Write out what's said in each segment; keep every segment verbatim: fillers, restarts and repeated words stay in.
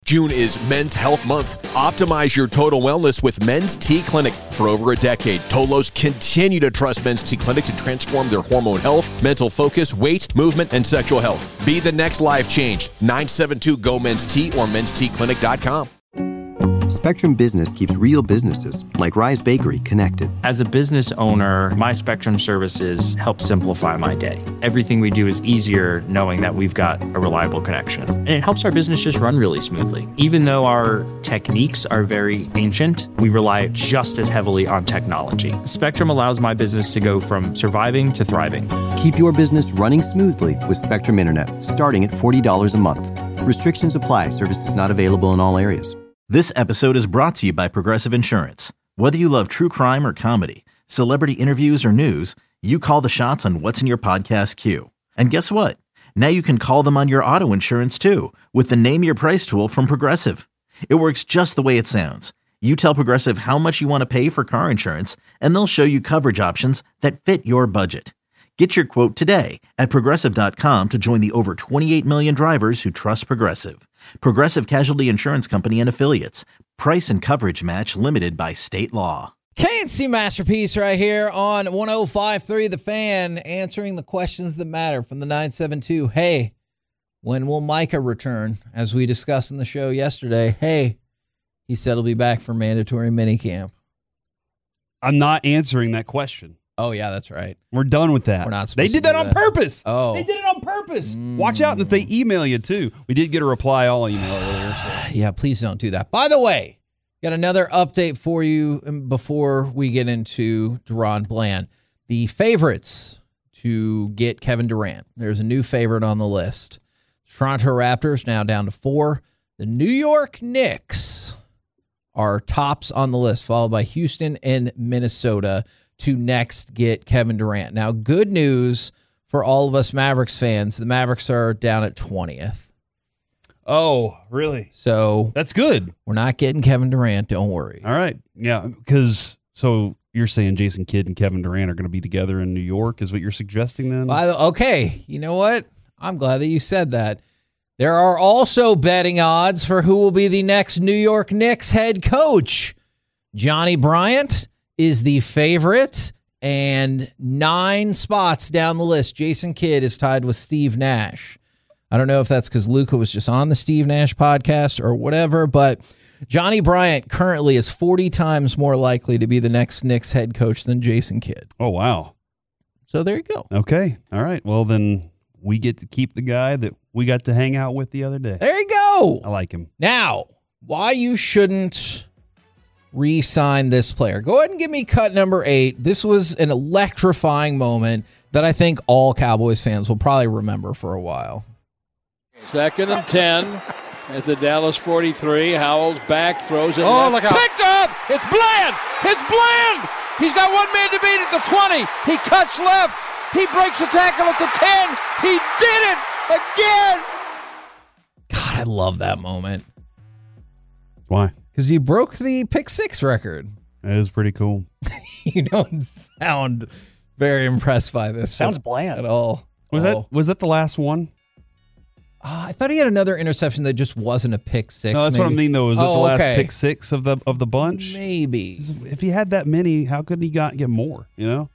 June is Men's Health Month. Optimize your total wellness with Men's T Clinic. For over a decade, Tolos continue to trust Men's T Clinic to transform their hormone health, mental focus, weight, movement, and sexual health. Be the next life change. nine seven two, G O, Men's T or mens t clinic dot com. Spectrum Business keeps real businesses, like Rise Bakery, connected. As a business owner, my Spectrum services help simplify my day. Everything we do is easier knowing that we've got a reliable connection. And it helps our business just run really smoothly. Even though our techniques are very ancient, we rely just as heavily on technology. Spectrum allows my business to go from surviving to thriving. Keep your business running smoothly with Spectrum Internet, starting at forty dollars a month. Restrictions apply. Services not available in all areas. This episode is brought to you by Progressive Insurance. Whether you love true crime or comedy, celebrity interviews or news, you call the shots on what's in your podcast queue. And guess what? Now you can call them on your auto insurance too with the Name Your Price tool from Progressive. It works just the way it sounds. You tell Progressive how much you want to pay for car insurance, and they'll show you coverage options that fit your budget. Get your quote today at Progressive dot com to join the over twenty-eight million drivers who trust Progressive. Progressive Casualty Insurance Company and Affiliates. Price and coverage match limited by state law. K and C Masterpiece right here on one oh five point three The Fan, answering the questions that matter from the nine seven two. Hey, when will Micah return? As we discussed in the show yesterday, hey, he said he'll be back for mandatory minicamp. I'm not answering that question. Oh, yeah, that's right. We're done with that. We're not supposed They did to do that on that. purpose. Oh. They did it on purpose. Mm. Watch out if they email you, too. We did get a reply all email earlier. So. Yeah, please don't do that. By the way, got another update for you before we get into Deron Bland. The favorites to get Kevin Durant. There's a new favorite on the list. Toronto Raptors now down to four. The New York Knicks are tops on the list, followed by Houston and Minnesota to next get Kevin Durant. Now, good news for all of us Mavericks fans. The Mavericks are down at twentieth. Oh, really? So that's good. We're not getting Kevin Durant. Don't worry. All right. Yeah, because so you're saying Jason Kidd and Kevin Durant are going to be together in New York is what you're suggesting then? Well, okay. You know what? I'm glad that you said that. There are also betting odds for who will be the next New York Knicks head coach. Johnny Bryant is the favorite, and nine spots down the list. Jason Kidd is tied with Steve Nash. I don't know if that's because Luka was just on the Steve Nash podcast or whatever, but Johnny Bryant currently is forty times more likely to be the next Knicks head coach than Jason Kidd. Oh, wow. So there you go. Okay. All right. Well, then we get to keep the guy that we got to hang out with the other day. There you go. I like him. Now, why you shouldn't re-sign this player. Go ahead and give me cut number eight. This was an electrifying moment that I think all Cowboys fans will probably remember for a while. Second and ten at the Dallas forty-three. Howell's back, throws it oh, left. Look out. Picked off! It's Bland! It's Bland! He's got one man to beat at the twenty. He cuts left. He breaks the tackle at the ten. He did it again! God, I love that moment. Why? Because he broke the pick six record. That is pretty cool. You don't sound very impressed by this. Sounds bland at all. Was oh. that was that the last one? Uh, I thought he had another interception that just wasn't a pick six. No, that's maybe. what I mean though. Was oh, that the last okay. pick six of the of the bunch? Maybe. If he had that many, how could he got get more? You know.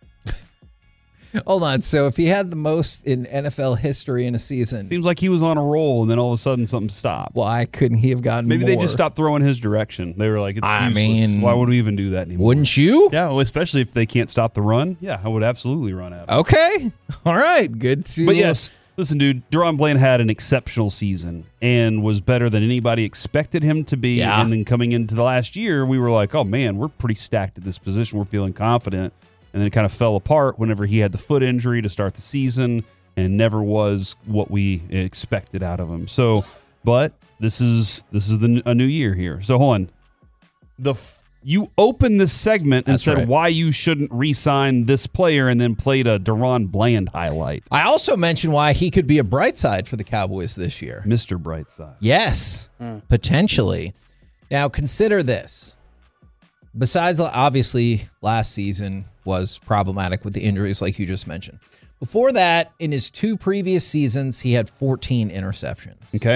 Hold on. So if he had the most in N F L history in a season, seems like he was on a roll, and then all of a sudden something stopped. Why couldn't he have gotten? Maybe more? they just stopped throwing his direction. They were like, "It's I useless. mean, why would we even do that anymore?" Wouldn't you? Yeah, well, especially if they can't stop the run. Yeah, I would absolutely run at him. Okay, all right, good to. But yes, listen, dude, Deron Bland had an exceptional season and was better than anybody expected him to be. Yeah. And then coming into the last year, we were like, "Oh man, we're pretty stacked at this position. We're feeling confident." And then it kind of fell apart whenever he had the foot injury to start the season and never was what we expected out of him. So, but this is this is the, a new year here. So hold on. The you opened this segment and That's said right. why you shouldn't re-sign this player and then played a Deron Bland highlight. I also mentioned why he could be a bright side for the Cowboys this year. Mister Brightside. Yes, mm. potentially. Now consider this. Besides, obviously, last season was problematic with the injuries like you just mentioned. Before that, in his two previous seasons, he had fourteen interceptions. Okay.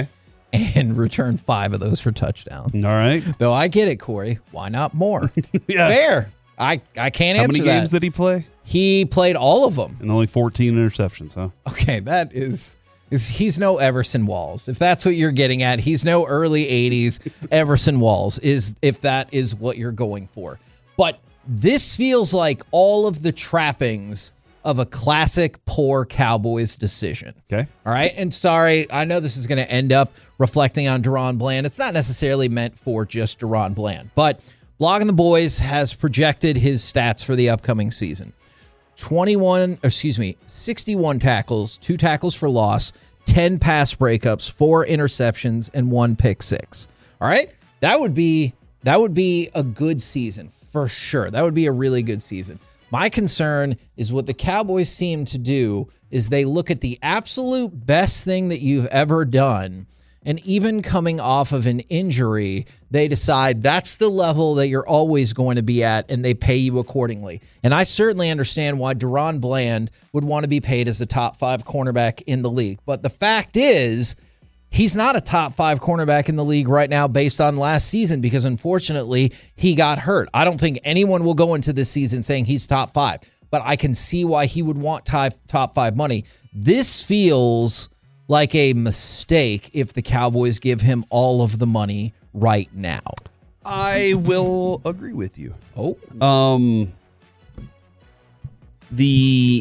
and returned five of those for touchdowns. All right. Though I get it, Corey. Why not more? Yeah. Fair. I, I can't How answer many games that. did he play? He played all of them. And only fourteen interceptions, huh? Okay, that is, is he's no Everson Walls. If that's what you're getting at, he's no early eighties Everson Walls, is if that is what you're going for. But this feels like all of the trappings of a classic poor Cowboys decision. Okay. All right. And sorry, I know this is going to end up reflecting on DaRon Bland. It's not necessarily meant for just DaRon Bland, but Blogging the Boys has projected his stats for the upcoming season. twenty-one, excuse me, sixty-one tackles, two tackles for loss, ten pass breakups, four interceptions, and one pick six. All right? That would be that would be a good season for sure. That would be a really good season. My concern is what the Cowboys seem to do is they look at the absolute best thing that you've ever done, and even coming off of an injury, they decide that's the level that you're always going to be at, and they pay you accordingly. And I certainly understand why DaRon Bland would want to be paid as a top five cornerback in the league. But the fact is, he's not a top five cornerback in the league right now based on last season because, unfortunately, he got hurt. I don't think anyone will go into this season saying he's top five, but I can see why he would want top five money. This feels like a mistake if the Cowboys give him all of the money right now. I will agree with you. Oh. Um, the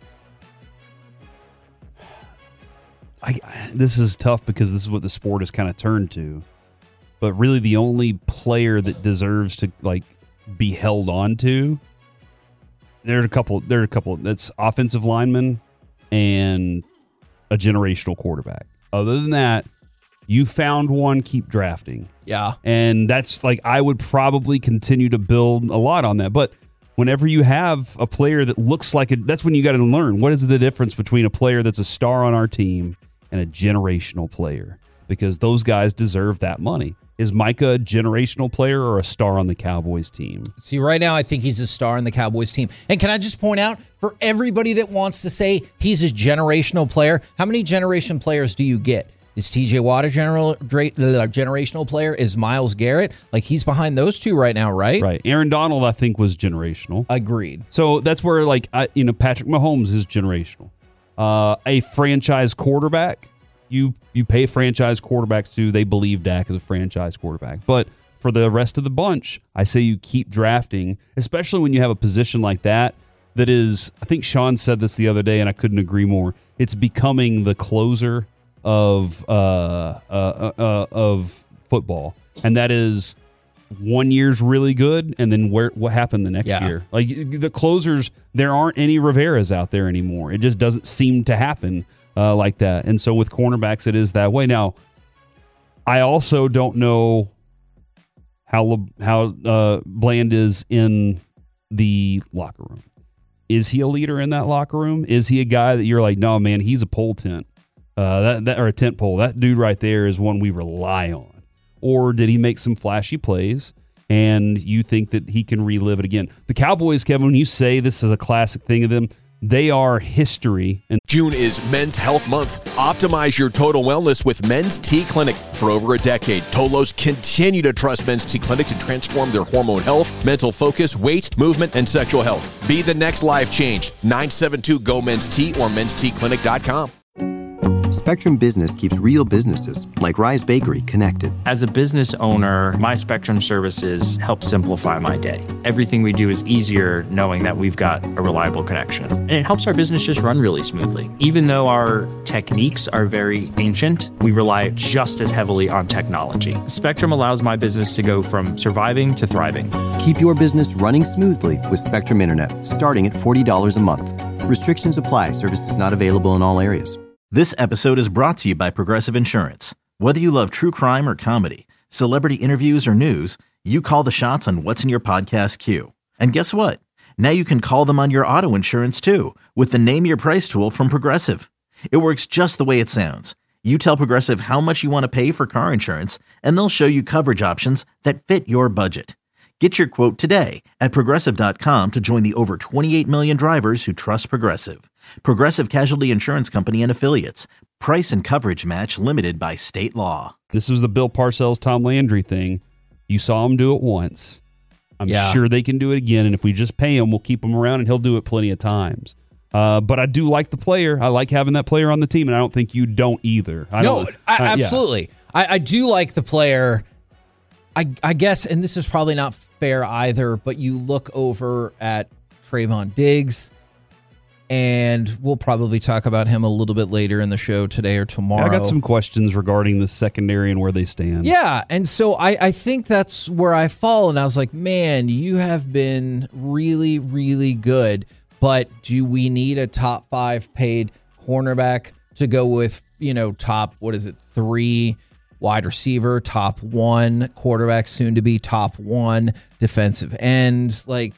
I, this is tough because this is what the sport has kind of turned to. But really the only player that deserves to like be held on to, there's a couple, there's a couple, that's offensive linemen and a generational quarterback. Other than that, you found one, keep drafting. Yeah. And that's like, I would probably continue to build a lot on that. But whenever you have a player that looks like it, that's when you got to learn what is the difference between a player that's a star on our team and a generational player, because those guys deserve that money. Is Micah a generational player or a star on the Cowboys team? See, right now, I think he's a star on the Cowboys team. And can I just point out, for everybody that wants to say he's a generational player, how many generation players do you get? Is T J Watt a general, generational player? Is Myles Garrett? Like, he's behind those two right now, right? Right. Aaron Donald, I think, was generational. Agreed. So that's where, like, I, you know, Patrick Mahomes is generational. Uh, a franchise quarterback, you you pay franchise quarterbacks to, they believe Dak is a franchise quarterback. But for the rest of the bunch, I say you keep drafting, especially when you have a position like that that is, I think Sean said this the other day, and I couldn't agree more. It's becoming the closer of uh, uh, uh, of football, and that is one year's really good, and then where what happened the next yeah. year? Like the closers, there aren't any Riveras out there anymore. It just doesn't seem to happen uh, like that. And so with cornerbacks, it is that way. Now, I also don't know how how uh, Bland is in the locker room. Is he a leader in that locker room? Is he a guy that you're like, no, man, he's a pole tent, uh, that, that or a tent pole? That dude right there is one we rely on. Or did he make some flashy plays and you think that he can relive it again? The Cowboys, Kevin, when you say this is a classic thing of them, they are history. And June is Men's Health Month. Optimize your total wellness with Men's T Clinic. For over a decade, Tolos continue to trust Men's T Clinic to transform their hormone health, mental focus, weight, movement, and sexual health. Be the next life change. nine seven two G O Men's T or men's t clinic dot com. Spectrum Business keeps real businesses, like Rise Bakery, connected. As a business owner, my Spectrum services help simplify my day. Everything we do is easier knowing that we've got a reliable connection. And it helps our business just run really smoothly. Even though our techniques are very ancient, we rely just as heavily on technology. Spectrum allows my business to go from surviving to thriving. Keep your business running smoothly with Spectrum Internet, starting at forty dollars a month. Restrictions apply. Services not available in all areas. This episode is brought to you by Progressive Insurance. Whether you love true crime or comedy, celebrity interviews or news, you call the shots on what's in your podcast queue. And guess what? Now you can call them on your auto insurance too with the Name Your Price tool from Progressive. It works just the way it sounds. You tell Progressive how much you want to pay for car insurance, and they'll show you coverage options that fit your budget. Get your quote today at Progressive dot com to join the over twenty-eight million drivers who trust Progressive. Progressive Casualty Insurance Company and Affiliates. Price and coverage match limited by state law. This was the Bill Parcells, Tom Landry thing. You saw him do it once. I'm Yeah. sure they can do it again, and if we just pay him, we'll keep him around, and he'll do it plenty of times. Uh, but I do like the player. I like having that player on the team, and I don't think you don't either. I no, don't, I, uh, yeah. absolutely. I, I do like the player. I, I guess, and this is probably not fair either, but you look over at Trayvon Diggs, and we'll probably talk about him a little bit later in the show today or tomorrow. I got some questions regarding the secondary and where they stand. Yeah, and so I, I think that's where I fall, and I was like, man, you have been really, really good, but do we need a top five paid cornerback to go with, you know, top, what is it, three wide receiver, top one quarterback, soon to be top one defensive end? Like,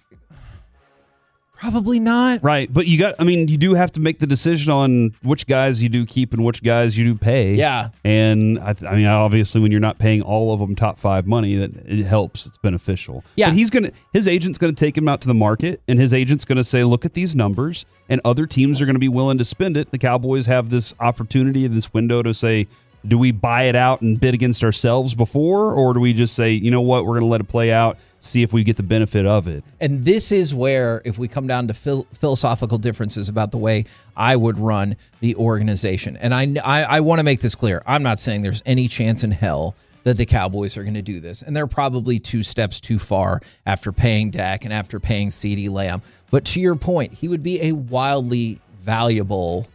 probably not. Right, but you got, I mean, you do have to make the decision on which guys you do keep and which guys you do pay. Yeah. And, I, I mean, obviously, when you're not paying all of them top five money, that it helps. It's beneficial. Yeah. But he's going to, his agent's going to take him out to the market, and his agent's going to say, look at these numbers, and other teams are going to be willing to spend it. The Cowboys have this opportunity, this window to say, do we buy it out and bid against ourselves before, or do we just say, you know what, we're going to let it play out, see if we get the benefit of it? And this is where, if we come down to phil- philosophical differences about the way I would run the organization, and I, I, I want to make this clear. I'm not saying there's any chance in hell that the Cowboys are going to do this, and they're probably two steps too far after paying Dak and after paying CeeDee Lamb. But to your point, he would be a wildly valuable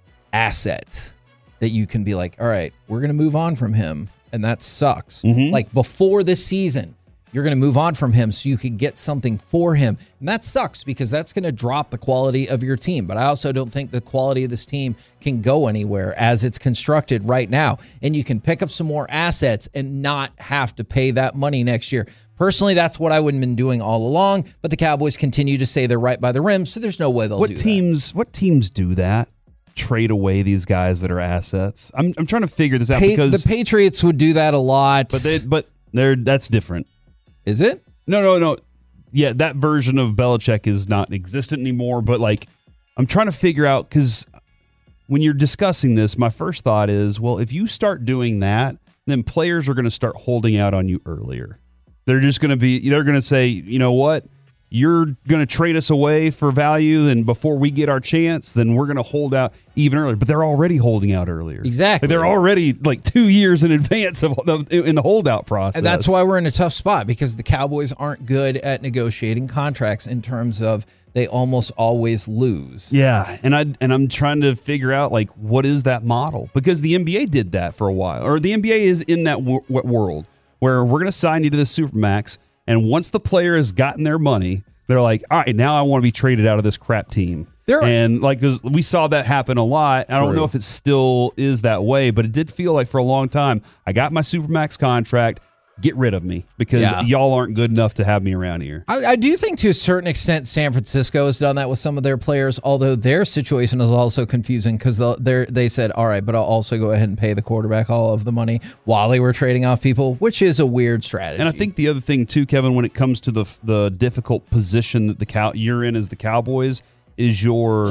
asset that you can be like, all right, we're going to move on from him, and that sucks. Mm-hmm. Like, before this season, you're going to move on from him so you could get something for him. And that sucks because that's going to drop the quality of your team. But I also don't think the quality of this team can go anywhere as it's constructed right now. And you can pick up some more assets and not have to pay that money next year. Personally, that's what I would have been doing all along. But the Cowboys continue to say they're right by the rim, so there's no way they'll what do teams, that. What teams do that? Trade away these guys that are assets. I'm I'm trying to figure this out Pa- because the Patriots would do that a lot. but they but they're that's different. Is it? No, no, no. Yeah, that version of Belichick is not existent anymore. But like, I'm trying to figure out because when you're discussing this, my first thought is, well, if you start doing that, then players are going to start holding out on you earlier. They're just going to be. They're going to say, you know what? You're going to trade us away for value, and before we get our chance, then we're going to hold out even earlier. But they're already holding out earlier. Exactly. They're already like two years in advance of the, in the holdout process. And that's why we're in a tough spot, because the Cowboys aren't good at negotiating contracts in terms of they almost always lose. Yeah, and I and I'm trying to figure out like what is that model, because the N B A did that for a while, or the N B A is in that w- world where we're going to sign you to the Supermax. And once the player has gotten their money, they're like, all right, now I want to be traded out of this crap team. There and like, 'cause we saw that happen a lot. I don't know if it still is that way, but it did feel like for a long time, I got my Supermax contract. Get rid of me because Yeah. y'all aren't good enough to have me around here. I, I do think to a certain extent San Francisco has done that with some of their players, although their situation is also confusing because they they said, all right, but I'll also go ahead and pay the quarterback all of the money while they were trading off people, which is a weird strategy. And I think the other thing too, Kevin, when it comes to the the difficult position that the cow you're in as the Cowboys, is your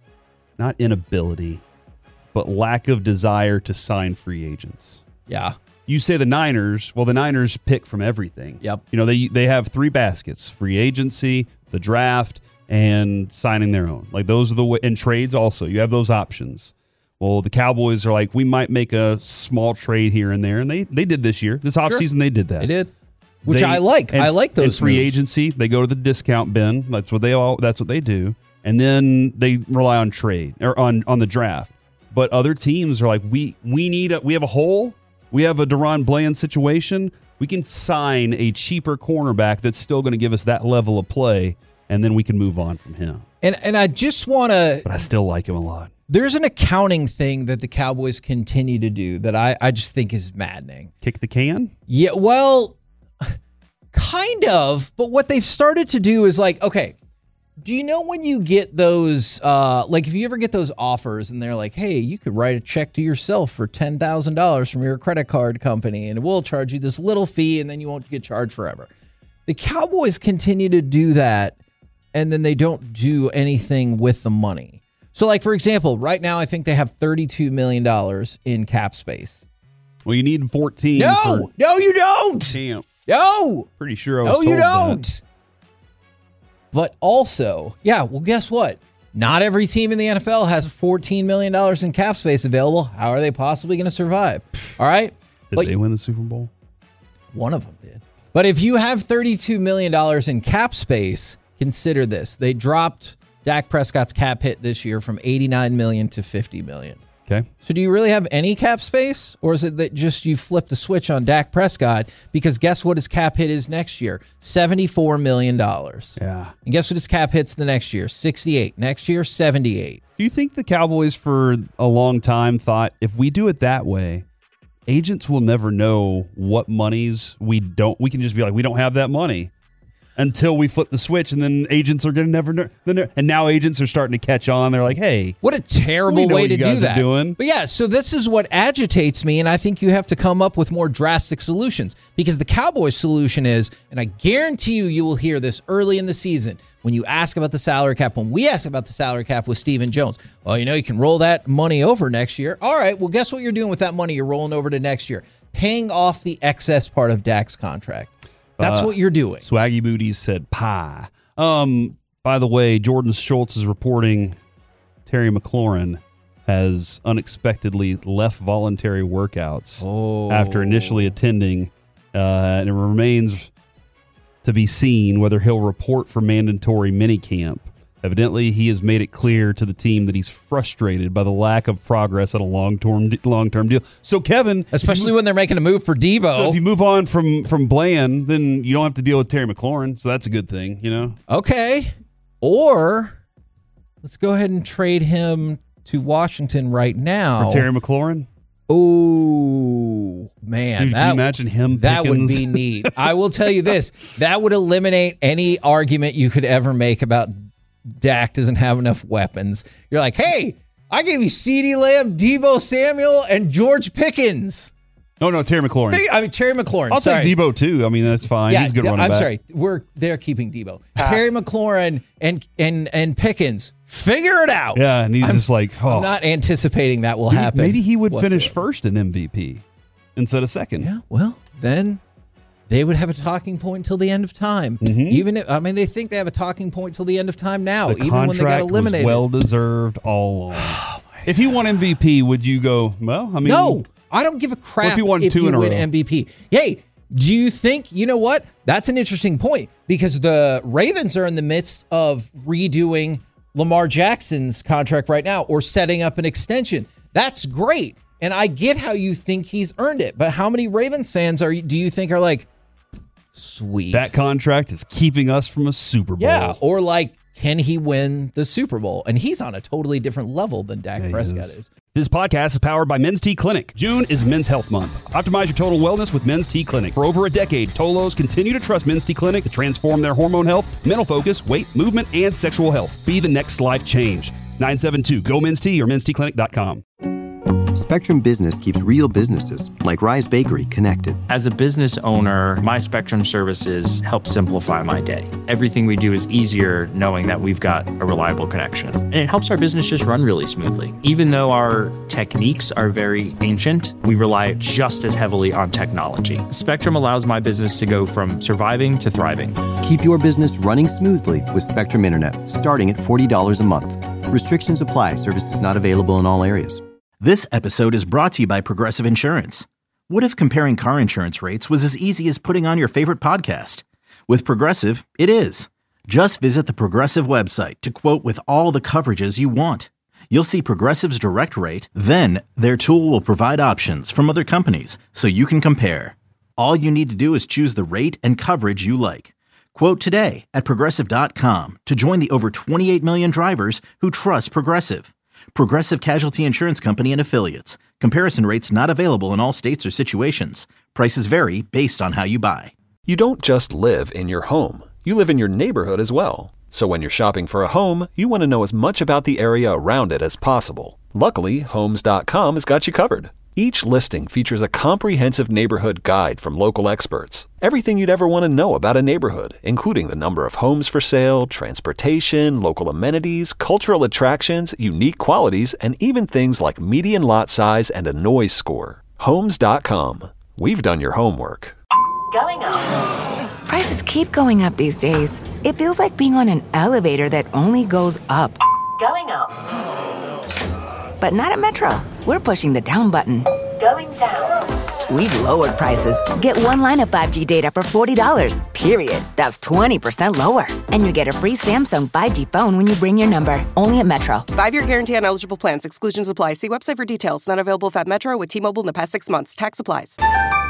not inability, but lack of desire to sign free agents. Yeah. You say the Niners, well, the Niners pick from everything. Yep. You know, they they have three baskets: free agency, the draft, and signing their own. Like those are the way, and trades also. You have those options. Well, the Cowboys are like, we might make a small trade here and there, and they they did this year. This offseason, Sure. they did that. They did. Which They- I like. and- I like those and free moves. agency. They go to the discount bin. That's what they all. That's what they do. And then they rely on trade or on on the draft. But other teams are like, we we need a we have a hole. We have a Deron Bland situation. We can sign a cheaper cornerback that's still going to give us that level of play, and then we can move on from him. And and I just want to. But I still like him a lot. There's an accounting thing that the Cowboys continue to do that I, I just think is maddening. Kick the can? Yeah, well, kind of. But what they've started to do is like, okay, do you know when you get those, uh, like if you ever get those offers and they're like, hey, you could write a check to yourself for ten thousand dollars from your credit card company and we'll charge you this little fee and then you won't get charged forever. The Cowboys continue to do that and then they don't do anything with the money. So, like, for example, right now I think they have thirty-two million dollars in cap space. Well, you need fourteen. No, for no, you don't. Damn. No. Pretty sure I was No, you told don't. that. But also, yeah, well, guess what? Not every team in the N F L has fourteen million dollars in cap space available. How are they possibly going to survive? All right. Did but they win the Super Bowl? One of them did. But if you have thirty-two million dollars in cap space, consider this. They dropped Dak Prescott's cap hit this year from eighty-nine million dollars to fifty million dollars. Okay. So do you really have any cap space, or is it that just you flipped a switch on Dak Prescott? Because guess what his cap hit is next year? seventy-four million dollars. Yeah. And guess what his cap hit's the next year? sixty-eight. Next year, seventy-eight. Do you think the Cowboys for a long time thought if we do it that way, agents will never know what monies we don't, we can just be like, we don't have that money until we flip the switch, and then agents are going to never know. And now agents are starting to catch on. They're like, hey. What a terrible we know way what to you do guys that. Are doing. But yeah, so this is what agitates me, and I think you have to come up with more drastic solutions, because the Cowboys solution is, and I guarantee you, you will hear this early in the season when you ask about the salary cap, when we ask about the salary cap with Stephen Jones. Well, you know, you can roll that money over next year. All right, well, guess what you're doing with that money you're rolling over to next year? Paying off the excess part of Dak's contract. That's Uh, what you're doing. Swaggy Booties said pie. Um, by the way, Jordan Schultz is reporting Terry McLaurin has unexpectedly left voluntary workouts Oh. after initially attending, uh, and it remains to be seen whether he'll report for mandatory minicamp. Evidently, he has made it clear to the team that he's frustrated by the lack of progress on a long-term long-term deal. So, Kevin, Especially when they're making a move for Devo. so if you move on from from Bland, then you don't have to deal with Terry McLaurin. So that's a good thing, you know. Okay. Or let's go ahead and trade him to Washington right now. For Terry McLaurin. Oh, man. Dude, that, can you imagine him? that would Pickens? be neat. I will tell you this. That would eliminate any argument you could ever make about Dak doesn't have enough weapons. You're like, hey, I gave you CeeDee Lamb, Deebo Samuel, and George Pickens. No, no, Terry McLaurin. I mean, Terry McLaurin. I'll sorry. take Debo too. I mean, that's fine. Yeah, He's a good yeah, running I'm back. sorry. We're they're keeping Debo. Terry McLaurin and and and Pickens. Figure it out. Yeah, and he's I'm, just like, oh, I'm not anticipating that will maybe, happen. maybe he would finish whatsoever. first in M V P instead of second. Yeah, well, then they would have a talking point until the end of time. Mm-hmm. Even if, I mean, they think they have a talking point till the end of time now, The even when they got contract was eliminated. well deserved all along. If he won M V P, would you go? Well, I mean, no, I don't give a crap What if he won if two you in a win row? M V P. Hey, do you think, you know what? That's an interesting point, because the Ravens are in the midst of redoing Lamar Jackson's contract right now, or setting up an extension. That's great. And I get how you think he's earned it. But how many Ravens fans are do you think are like, sweet. that contract is keeping us from a Super Bowl. Yeah, or like, can he win the Super Bowl? And he's on a totally different level than Dak Yeah, he Prescott is. is. This podcast is powered by Men's T Clinic. June is Men's Health Month. Optimize your total wellness with Men's T Clinic. For over a decade, Tolos continue to trust Men's T Clinic to transform their hormone health, mental focus, weight, movement, and sexual health. Be the next life change. nine seven two, G O Men's T or men's t clinic dot com. Spectrum Business keeps real businesses, like Rise Bakery, connected. As a business owner, my Spectrum services help simplify my day. Everything we do is easier knowing that we've got a reliable connection. And it helps our business just run really smoothly. Even though our techniques are very ancient, we rely just as heavily on technology. Spectrum allows my business to go from surviving to thriving. Keep your business running smoothly with Spectrum Internet, starting at forty dollars a month. Restrictions apply. Services not available in all areas. This episode is brought to you by Progressive Insurance. What if comparing car insurance rates was as easy as putting on your favorite podcast? With Progressive, it is. Just visit the Progressive website to quote with all the coverages you want. You'll see Progressive's direct rate, then their tool will provide options from other companies so you can compare. All you need to do is choose the rate and coverage you like. Quote today at Progressive dot com to join the over twenty-eight million drivers who trust Progressive. Progressive Casualty Insurance Company and Affiliates. Comparison rates not available in all states or situations. Prices vary based on how you buy. You don't just live in your home. You live in your neighborhood as well. So when you're shopping for a home, you want to know as much about the area around it as possible. Luckily, Homes dot com has got you covered. Each listing features a comprehensive neighborhood guide from local experts. Everything you'd ever want to know about a neighborhood, including the number of homes for sale, transportation, local amenities, cultural attractions, unique qualities, and even things like median lot size and a noise score. Homes dot com. We've done your homework. Going up. Prices keep going up these days. It feels like being on an elevator that only goes up. Going up. But not at Metro. We're pushing the down button. Going down. We've lowered prices. Get one line of five G data for forty dollars, period. That's twenty percent lower. And you get a free Samsung five G phone when you bring your number. Only at Metro. Five-year guarantee on eligible plans. Exclusions apply. See website for details. Not available at Metro with T-Mobile in the past six months. Tax applies.